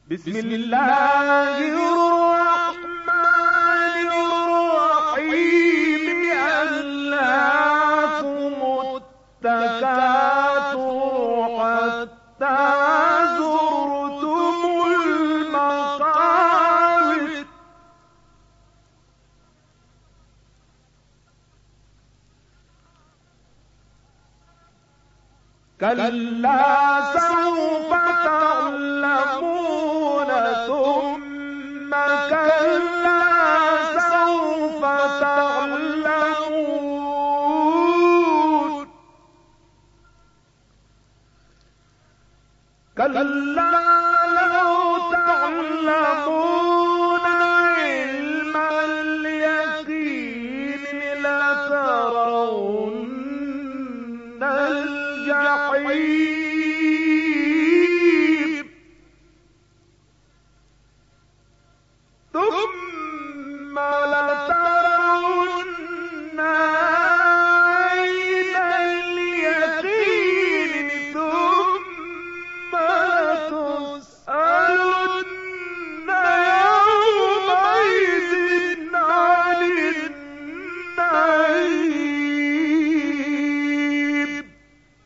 بسم الله الرحمن الرحيم. ألهاكم التكاثر حتى زرتم المقابر كلا سوف تعلمون ثم كلا سوف تعلمون كلا لو تعلمون